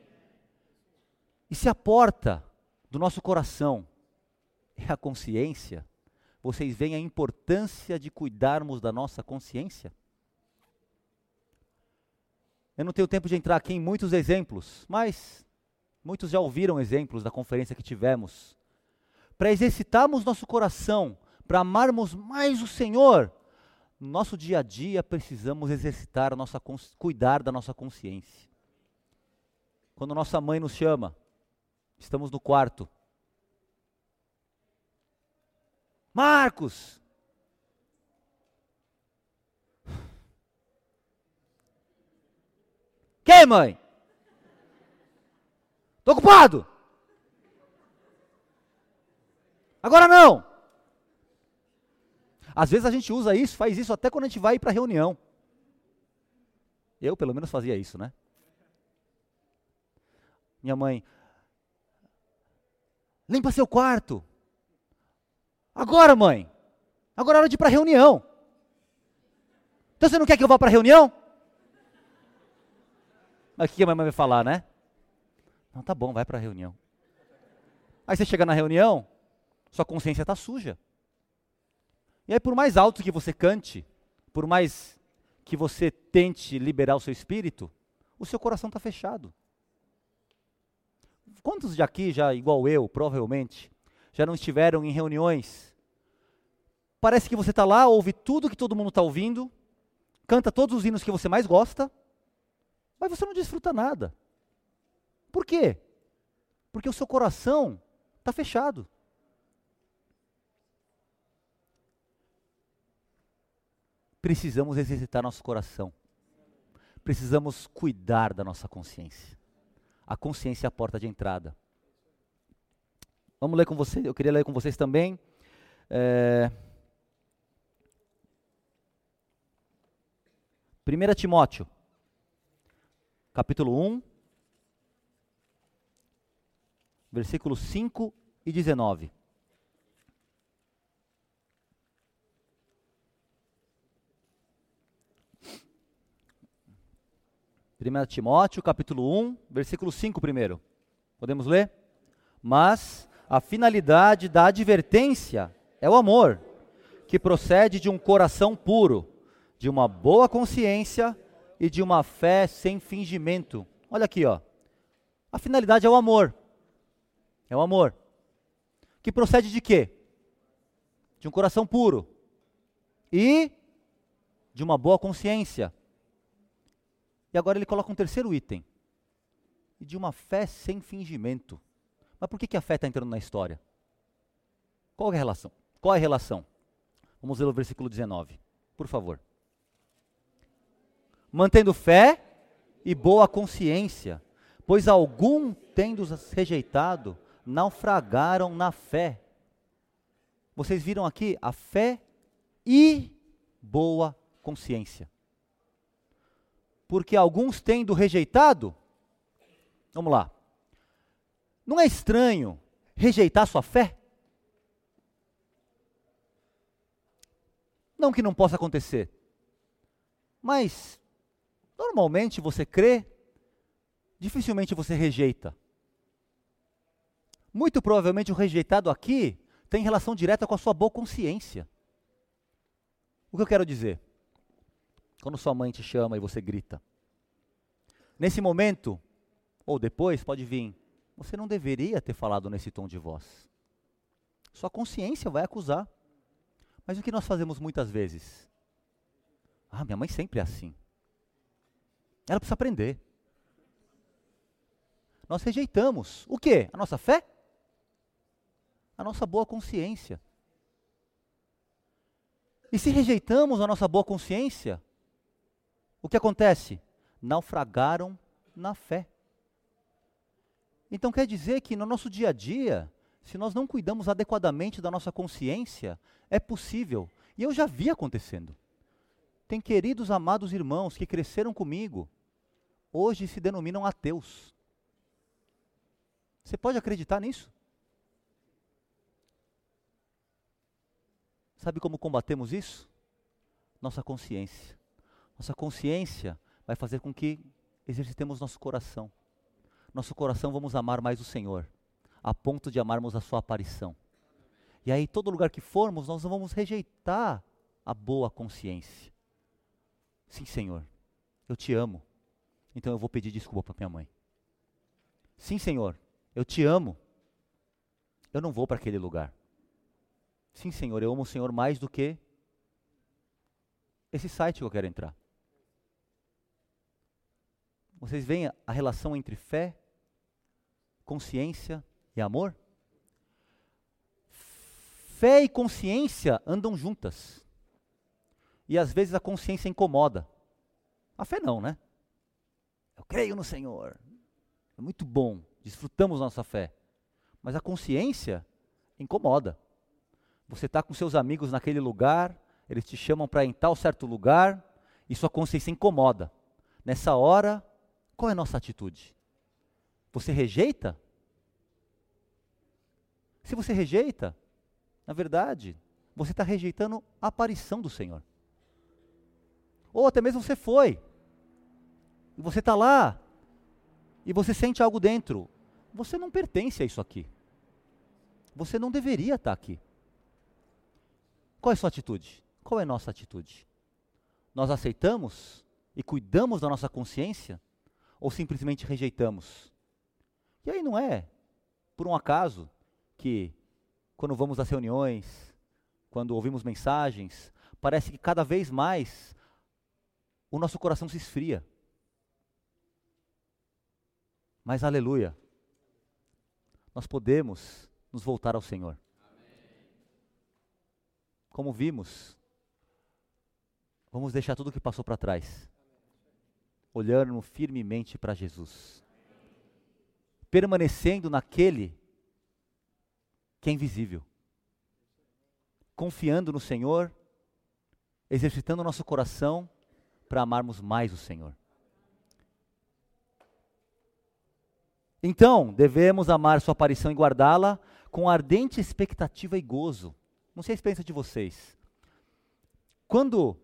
E se a porta do nosso coração é a consciência, vocês veem a importância de cuidarmos da nossa consciência? Eu não tenho tempo de entrar aqui em muitos exemplos, mas muitos já ouviram exemplos da conferência que tivemos. Para exercitarmos nosso coração, para amarmos mais o Senhor, no nosso dia a dia precisamos exercitar cuidar da nossa consciência. Quando nossa mãe nos chama, estamos no quarto. Marcos! Que, mãe? Estou ocupado! Agora não! Às vezes a gente usa isso, faz isso até quando a gente vai para reunião. Eu, pelo menos, fazia isso, né? Minha mãe, limpa seu quarto. Agora, mãe. Agora é hora de ir para a reunião. Então você não quer que eu vá para a reunião? Mas o que a minha mãe vai falar, né? Não, tá bom, vai para a reunião. Aí você chega na reunião, sua consciência está suja. E aí por mais alto que você cante, por mais que você tente liberar o seu espírito, o seu coração está fechado. Quantos de aqui, já igual eu, provavelmente, já não estiveram em reuniões? Parece que você está lá, ouve tudo que todo mundo está ouvindo, canta todos os hinos que você mais gosta, mas você não desfruta nada. Por quê? Porque o seu coração está fechado. Precisamos exercitar nosso coração. Precisamos cuidar da nossa consciência. A consciência é a porta de entrada. Vamos ler com vocês, eu queria ler com vocês também. 1 Timóteo, capítulo 1, versículos 5 e 19. Primeira Timóteo, capítulo 1, versículo 5 primeiro. Podemos ler? Mas a finalidade da advertência é o amor, que procede de um coração puro, de uma boa consciência e de uma fé sem fingimento. Olha aqui, ó. A finalidade é o amor. É o amor. Que procede de quê? De um coração puro e de uma boa consciência. E agora ele coloca um terceiro item. E de uma fé sem fingimento. Mas por que a fé está entrando na história? Qual é a relação? Qual é a relação? Vamos ler o versículo 19, por favor. Mantendo fé e boa consciência, pois algum, tendo-os rejeitado, naufragaram na fé. Vocês viram aqui a fé e boa consciência. Porque alguns tendo rejeitado, vamos lá, não é estranho rejeitar sua fé? Não que não possa acontecer, mas normalmente você crê, dificilmente você rejeita. Muito provavelmente o rejeitado aqui tem relação direta com a sua boa consciência. O que eu quero dizer? Quando sua mãe te chama e você grita. Nesse momento, ou depois, pode vir, você não deveria ter falado nesse tom de voz. Sua consciência vai acusar. Mas o que nós fazemos muitas vezes? Ah, minha mãe sempre é assim. Ela precisa aprender. Nós rejeitamos o quê? A nossa fé? A nossa boa consciência. E se rejeitamos a nossa boa consciência, o que acontece? Naufragaram na fé. Então quer dizer que no nosso dia a dia, se nós não cuidamos adequadamente da nossa consciência, é possível, e eu já vi acontecendo. Tem queridos, amados irmãos que cresceram comigo, hoje se denominam ateus. Você pode acreditar nisso? Sabe como combatemos isso? Nossa consciência. Nossa consciência vai fazer com que exercitemos nosso coração. Nosso coração vamos amar mais o Senhor, a ponto de amarmos a sua aparição. E aí, todo lugar que formos, nós não vamos rejeitar a boa consciência. Sim, Senhor, eu te amo, então eu vou pedir desculpa para minha mãe. Sim, Senhor, eu te amo, eu não vou para aquele lugar. Sim, Senhor, eu amo o Senhor mais do que esse site que eu quero entrar. Vocês veem a relação entre fé, consciência e amor? Fé e consciência andam juntas. E às vezes a consciência incomoda. A fé não, né? Eu creio no Senhor. É muito bom, desfrutamos nossa fé. Mas a consciência incomoda. Você está com seus amigos naquele lugar, eles te chamam para ir em tal certo lugar, e sua consciência incomoda. Nessa hora, qual é a nossa atitude? Você rejeita? Se você rejeita, na verdade, você está rejeitando a aparição do Senhor. Ou até mesmo você foi, e você está lá, e você sente algo dentro. Você não pertence a isso aqui. Você não deveria estar aqui. Qual é a sua atitude? Qual é a nossa atitude? Nós aceitamos e cuidamos da nossa consciência? Ou simplesmente rejeitamos? E aí não é por um acaso que quando vamos às reuniões, quando ouvimos mensagens, parece que cada vez mais o nosso coração se esfria. Mas aleluia, nós podemos nos voltar ao Senhor. Como vimos, vamos deixar tudo o que passou para trás, olhando firmemente para Jesus, permanecendo naquele que é invisível, confiando no Senhor, exercitando o nosso coração para amarmos mais o Senhor. Então, devemos amar sua aparição e guardá-la com ardente expectativa e gozo. Não sei a experiência de vocês. Quando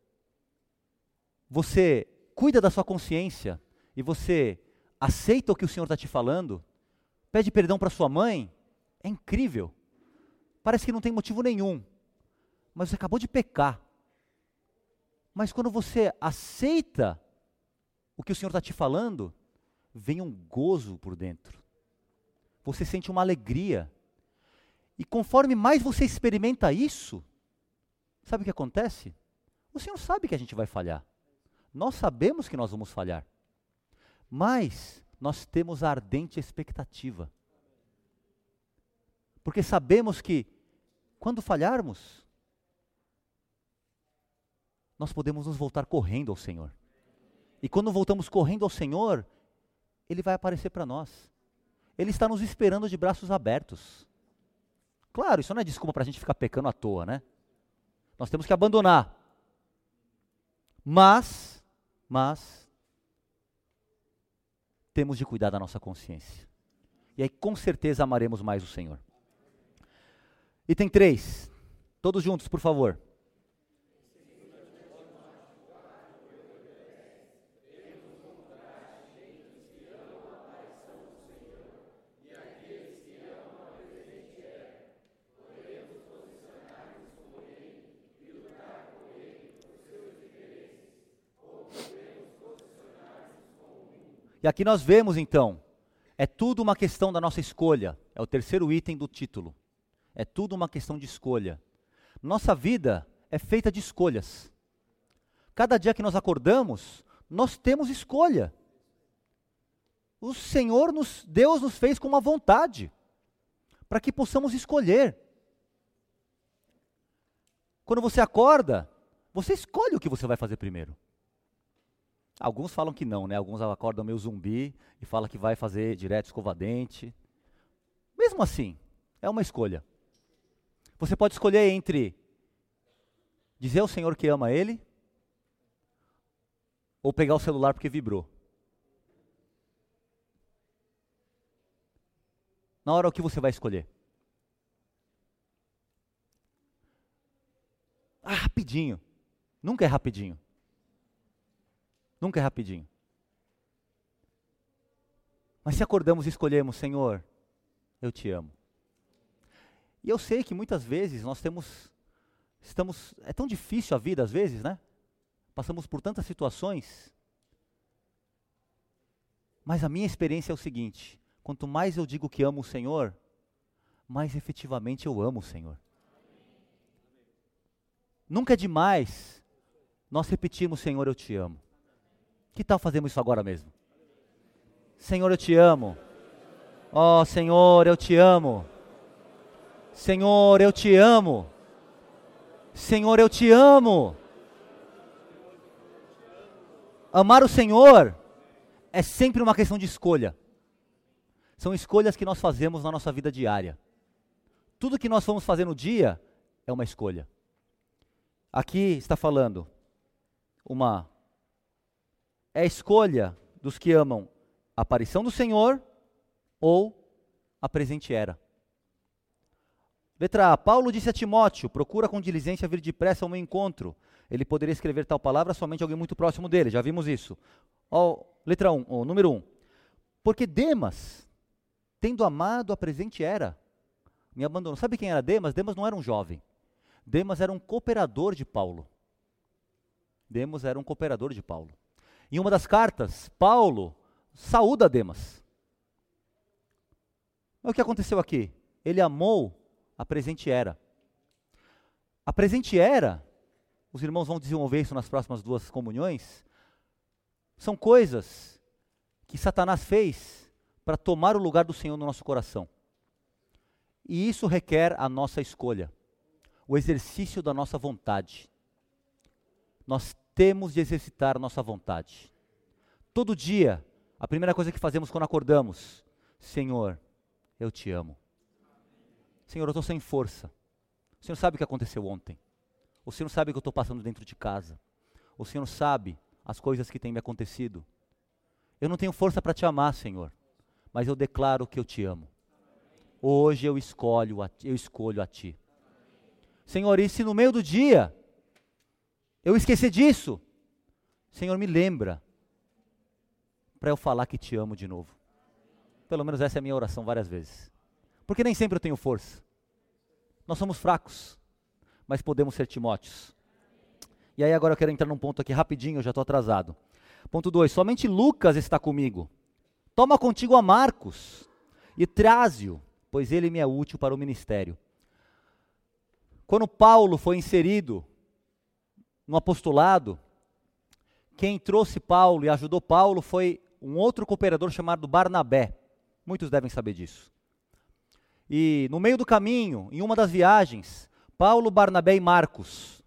você cuida da sua consciência e você aceita o que o Senhor está te falando, pede perdão para sua mãe, é incrível. Parece que não tem motivo nenhum, mas você acabou de pecar. Mas quando você aceita o que o Senhor está te falando, vem um gozo por dentro. Você sente uma alegria. E conforme mais você experimenta isso, sabe o que acontece? O Senhor sabe que a gente vai falhar. Nós sabemos que nós vamos falhar. Mas nós temos a ardente expectativa. Porque sabemos que quando falharmos, nós podemos nos voltar correndo ao Senhor. E quando voltamos correndo ao Senhor, Ele vai aparecer para nós. Ele está nos esperando de braços abertos. Claro, isso não é desculpa para a gente ficar pecando à toa, né? Nós temos que abandonar. Mas, temos de cuidar da nossa consciência. E aí com certeza amaremos mais o Senhor. Item 3. Todos juntos, por favor. E aqui nós vemos então, é tudo uma questão da nossa escolha. É o terceiro item do título. É tudo uma questão de escolha. Nossa vida é feita de escolhas. Cada dia que nós acordamos, nós temos escolha. O Senhor, Deus nos fez com uma vontade, para que possamos escolher. Quando você acorda, você escolhe o que você vai fazer primeiro. Alguns falam que não, né? Alguns acordam meio zumbi e falam que vai fazer direto escova-dente. Mesmo assim, é uma escolha. Você pode escolher entre dizer ao Senhor que ama Ele ou pegar o celular porque vibrou. Na hora, o que você vai escolher? Ah, rapidinho. Nunca é rapidinho. Nunca é rapidinho. Mas se acordamos e escolhemos, Senhor, eu te amo. E eu sei que muitas vezes nós é tão difícil a vida às vezes, né? Passamos por tantas situações. Mas a minha experiência é o seguinte, quanto mais eu digo que amo o Senhor, mais efetivamente eu amo o Senhor. Nunca é demais nós repetirmos, Senhor, eu te amo. Que tal fazermos isso agora mesmo? Senhor, eu te amo. Oh, Senhor, eu te amo. Senhor, eu te amo. Senhor, eu te amo. Amar o Senhor é sempre uma questão de escolha. São escolhas que nós fazemos na nossa vida diária. Tudo que nós vamos fazer no dia é uma escolha. Aqui está falando é a escolha dos que amam a aparição do Senhor ou a presente era. Letra A. Paulo disse a Timóteo, procura com diligência vir depressa ao meu encontro. Ele poderia escrever tal palavra somente a alguém muito próximo dele, já vimos isso. Letra 1, número 1. Porque Demas, tendo amado a presente era, me abandonou. Sabe quem era Demas? Demas não era um jovem. Demas era um cooperador de Paulo. Demas era um cooperador de Paulo. Em uma das cartas, Paulo saúda Demas. Mas o que aconteceu aqui? Ele amou a presente era. A presente era, os irmãos vão desenvolver isso nas próximas 2 comunhões, são coisas que Satanás fez para tomar o lugar do Senhor no nosso coração. E isso requer a nossa escolha, o exercício da nossa vontade. Nós temos de exercitar a nossa vontade. Todo dia, a primeira coisa que fazemos quando acordamos, Senhor, eu te amo. Senhor, eu estou sem força. O Senhor sabe o que aconteceu ontem. O Senhor sabe o que eu estou passando dentro de casa. O Senhor sabe as coisas que têm me acontecido. Eu não tenho força para te amar, Senhor, mas eu declaro que eu te amo. Hoje eu escolho a ti. Senhor, e se no meio do dia eu esquecer disso, Senhor, me lembra para eu falar que te amo de novo. Pelo menos essa é a minha oração várias vezes. Porque nem sempre eu tenho força. Nós somos fracos, mas podemos ser Timóteos. E aí agora eu quero entrar num ponto aqui rapidinho, eu já estou atrasado. Ponto 2, somente Lucas está comigo. Toma contigo a Marcos e traze-o, pois ele me é útil para o ministério. Quando Paulo foi inserido no apostolado, quem trouxe Paulo e ajudou Paulo foi um outro cooperador chamado Barnabé. Muitos devem saber disso. E no meio do caminho, em uma das viagens, Paulo, Barnabé e Marcos,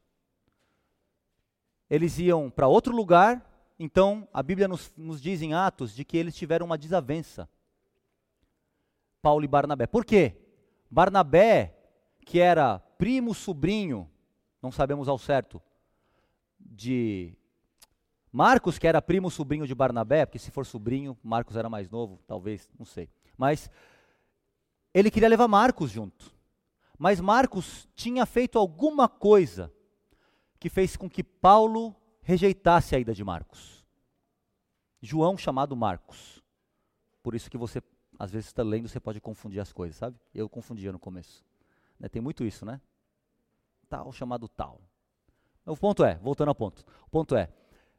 eles iam para outro lugar. Então a Bíblia nos diz em Atos de que eles tiveram uma desavença, Paulo e Barnabé. Por quê? Barnabé, que era primo, sobrinho, não sabemos ao certo, de Marcos, que era primo, sobrinho de Barnabé, porque se for sobrinho, Marcos era mais novo, talvez, não sei. Mas ele queria levar Marcos junto. Mas Marcos tinha feito alguma coisa que fez com que Paulo rejeitasse a ida de Marcos. João chamado Marcos. Por isso que você, às vezes, está lendo, você pode confundir as coisas, sabe? Eu confundia no começo. Tem muito isso, né? Tal chamado tal. O ponto é, voltando ao ponto. O ponto é,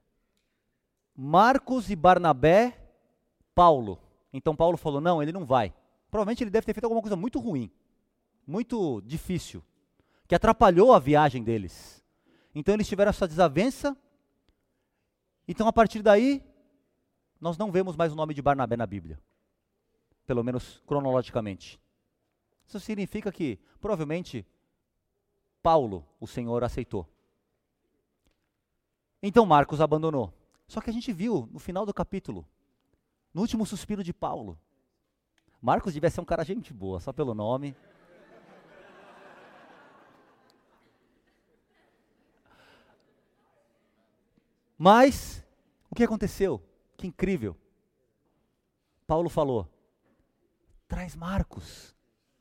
Marcos e Barnabé, Paulo. Então Paulo falou, não, ele não vai. Provavelmente ele deve ter feito alguma coisa muito ruim, muito difícil, que atrapalhou a viagem deles. Então eles tiveram essa desavença. Então a partir daí, nós não vemos mais o nome de Barnabé na Bíblia. Pelo menos cronologicamente. Isso significa que, provavelmente, Paulo, o Senhor aceitou. Então Marcos abandonou. Só que a gente viu no final do capítulo, no último suspiro de Paulo, Marcos devia ser um cara gente boa, só pelo nome. Mas, o que aconteceu? Que incrível. Paulo falou, traz Marcos.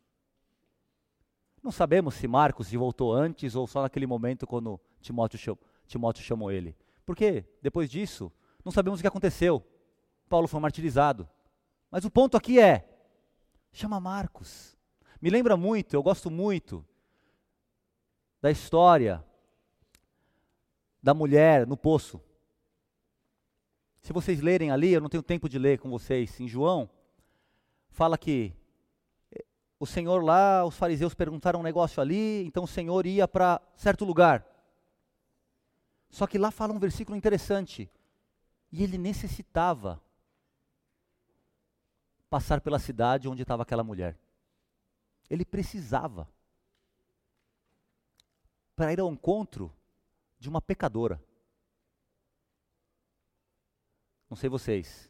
Não sabemos se Marcos voltou antes ou só naquele momento quando Timóteo chamou ele. Porque, depois disso, não sabemos o que aconteceu. Paulo foi martirizado. Mas o ponto aqui é, chama Marcos. Me lembra muito, eu gosto muito da história da mulher no poço. Se vocês lerem ali, eu não tenho tempo de ler com vocês, em João, fala que o Senhor lá, os fariseus perguntaram um negócio ali, então o Senhor ia para certo lugar. Só que lá fala um versículo interessante, e ele necessitava passar pela cidade onde estava aquela mulher. Ele precisava para ir ao encontro de uma pecadora. Não sei vocês,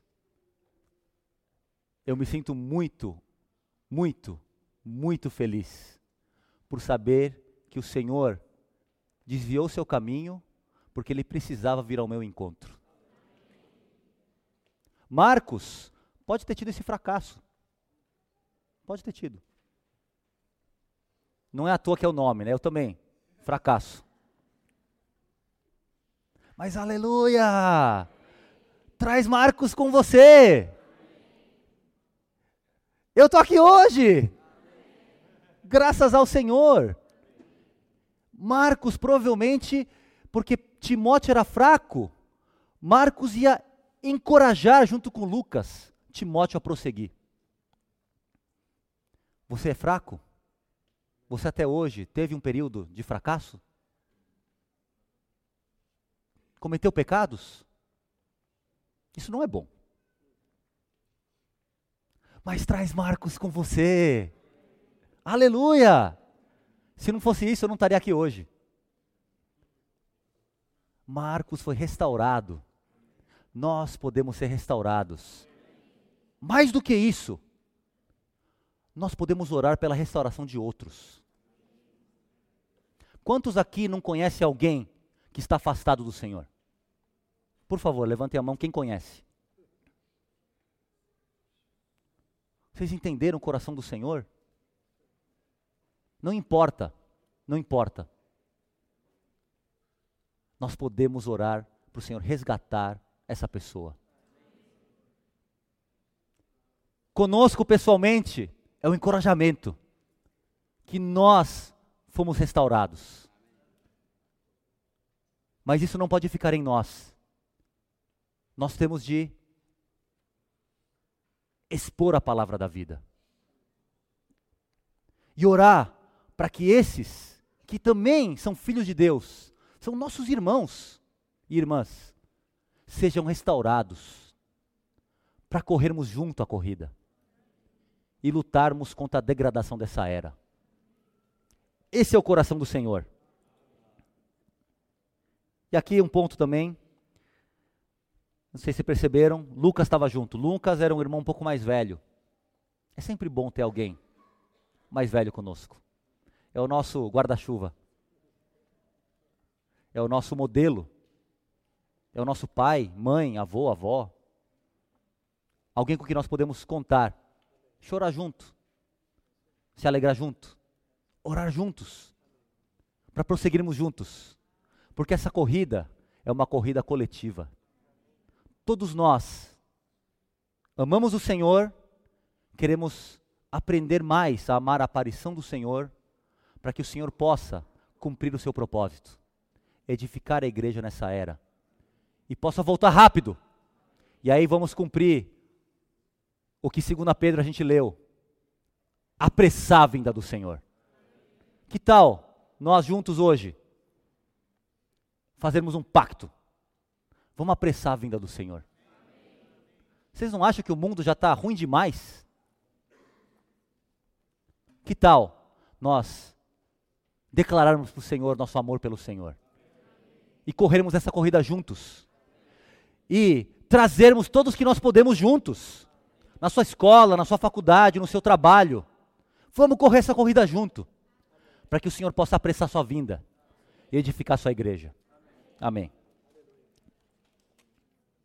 eu me sinto muito, muito, muito feliz por saber que o Senhor desviou seu caminho porque ele precisava vir ao meu encontro. Marcos pode ter tido esse fracasso, Pode ter tido. Não é à toa que é o nome, né? Eu também. Fracasso. Mas aleluia! Traz Marcos com você. Eu estou aqui hoje. Graças ao Senhor. Marcos provavelmente, porque Timóteo era fraco, Marcos ia encorajar junto com Lucas, Timóteo a prosseguir. Você é fraco? Você até hoje teve um período de fracasso? Cometeu pecados? Isso não é bom. Mas traz Marcos com você. Aleluia! Se não fosse isso, eu não estaria aqui hoje. Marcos foi restaurado. Nós podemos ser restaurados. Mais do que isso, nós podemos orar pela restauração de outros. Quantos aqui não conhecem alguém que está afastado do Senhor? Por favor, levantem a mão quem conhece. Vocês entenderam o coração do Senhor? Não importa, não importa. Nós podemos orar para o Senhor resgatar essa pessoa. Conosco pessoalmente é um encorajamento que nós fomos restaurados. Mas isso não pode ficar em nós. Nós temos de expor a palavra da vida. E orar para que esses, que também são filhos de Deus, são nossos irmãos e irmãs, sejam restaurados, para corrermos junto a corrida e lutarmos contra a degradação dessa era. Esse é o coração do Senhor. E aqui um ponto também, não sei se perceberam, Lucas estava junto. Lucas era um irmão um pouco mais velho. É sempre bom ter alguém mais velho conosco. É o nosso guarda-chuva. É o nosso modelo. É o nosso pai, mãe, avô, avó. Alguém com quem nós podemos contar. Chorar junto. Se alegrar junto. Orar juntos. Para prosseguirmos juntos. Porque essa corrida é uma corrida coletiva. Todos nós amamos o Senhor, queremos aprender mais a amar a aparição do Senhor, para que o Senhor possa cumprir o seu propósito, edificar a igreja nessa era, e possa voltar rápido, e aí vamos cumprir o que 2 Pedro a gente leu, apressar a vinda do Senhor. Que tal nós juntos hoje, fazermos um pacto? Vamos apressar a vinda do Senhor. Vocês não acham que o mundo já está ruim demais? Que tal nós declararmos para o Senhor nosso amor pelo Senhor? E corrermos essa corrida juntos? E trazermos todos que nós podemos juntos? Na sua escola, na sua faculdade, no seu trabalho. Vamos correr essa corrida junto. Para que o Senhor possa apressar a sua vinda e edificar a sua igreja. Amém.